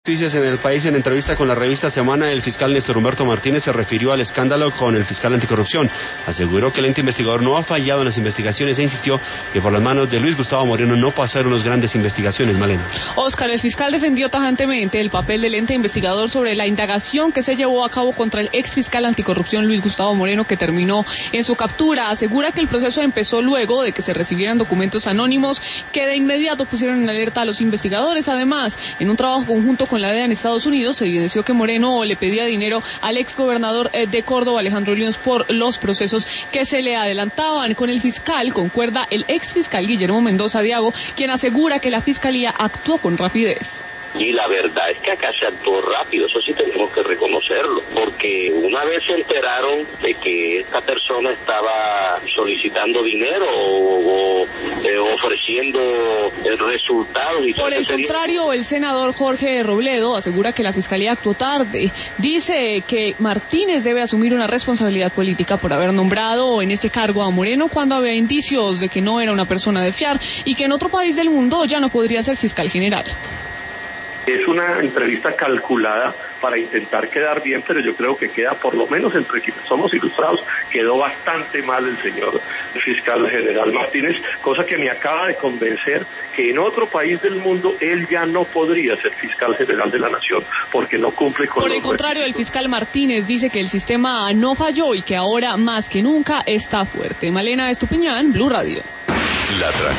Noticias en el país. En entrevista con la revista Semana, el fiscal Néstor Humberto Martínez se refirió al escándalo con el fiscal anticorrupción. Aseguró que el ente investigador no ha fallado en las investigaciones e insistió que por las manos de Luis Gustavo Moreno no pasaron las grandes investigaciones. Malena. Oscar, el fiscal defendió tajantemente el papel del ente investigador sobre la indagación que se llevó a cabo contra el ex fiscal anticorrupción Luis Gustavo Moreno, que terminó en su captura. Asegura que el proceso empezó luego de que se recibieran documentos anónimos que de inmediato pusieron en alerta a los investigadores. Además, en un trabajo conjunto con la DEA en Estados Unidos, se evidenció que Moreno le pedía dinero al ex gobernador de Córdoba, Alejandro Lyons, por los procesos que se le adelantaban. Con el fiscal concuerda el ex fiscal Guillermo Mendoza Diago, quien asegura que la fiscalía actuó con rapidez. Y la verdad es que acá se actuó rápido, eso sí tenemos que reconocerlo, porque una vez se enteraron de que esta persona estaba solicitando dinero o ofreciendo resultados. Y por el contrario, el senador Jorge Robledo asegura que la fiscalía actuó tarde. Dice que Martínez debe asumir una responsabilidad política por haber nombrado en ese cargo a Moreno cuando había indicios de que no era una persona de fiar y que en otro país del mundo ya no podría ser fiscal general. Es una entrevista calculada para intentar quedar bien, pero yo creo que queda, por lo menos entre quienes somos ilustrados, quedó bastante mal el señor fiscal general Martínez, cosa que me acaba de convencer que en otro país del mundo él ya no podría ser fiscal general de la nación, porque no cumple con... Por el contrario, el fiscal Martínez dice que el sistema no falló y que ahora más que nunca está fuerte. Malena Estupiñán, Blue Radio.